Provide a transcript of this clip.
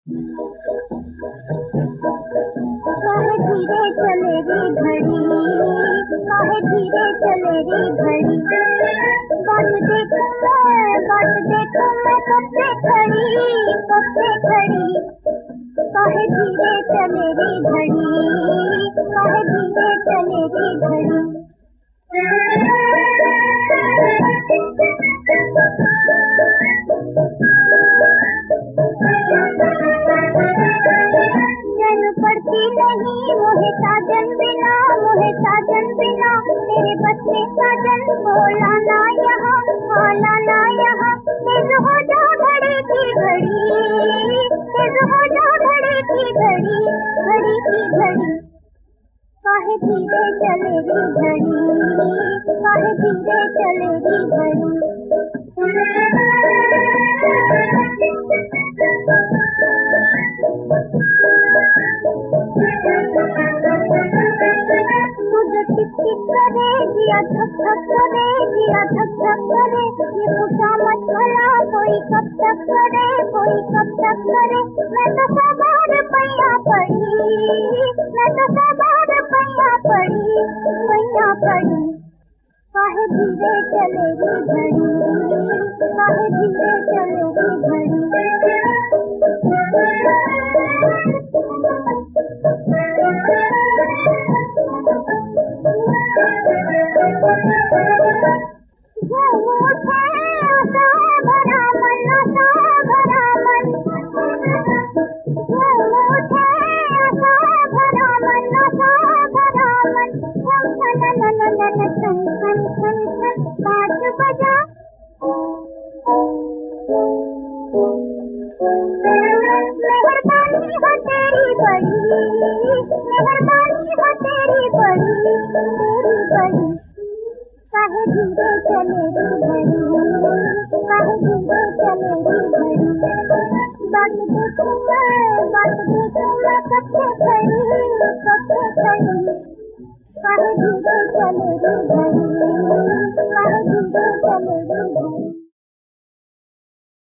काहे धीरे चले रे घड़ी, काहे धीरे चले रे घड़ी। बाट देखूं मैं कब से खड़ी, कब से खड़ी। काहे धीरे चले रे घड़ी, काहे धीरे चले रे घड़ी। जन पड़ती नहीं मोहे साजन बिना, मोहे साजन बिना। तेरे बस में साजन बोला ना यहाँ, आना ना यहाँ। तेज हो जा घड़ी की घड़ी, तेज हो जा घड़ी की घड़ी, घड़ी की घड़ी। काहे धीरे चले रे घड़ी, काहे धीरे चले रे घड़ी। मुझे टिक टिक करे जिया, धक धक करे जिया, धक धक करे। ये पूछा मत भला कोई कब तक करे, कोई कब तक करे। मैं तो सवार पैया पड़ी, मैं तो सवार पैया पड़ी, पैया पड़ी। काहे धीरे चले रे घड़ी, काहे धीरे चले रे घड़ी। मेहरबानी हो तेरी बड़ी, मेहरबानी हो तेरी बड़ी, तेरी बड़ी। काहे धीरे चले रे घड़ी, काहे धीरे चले रे घड़ी। बाट देखूं मैं कब से खड़ी, कब से खड़ी। काहे धीरे चले रे घड़ी।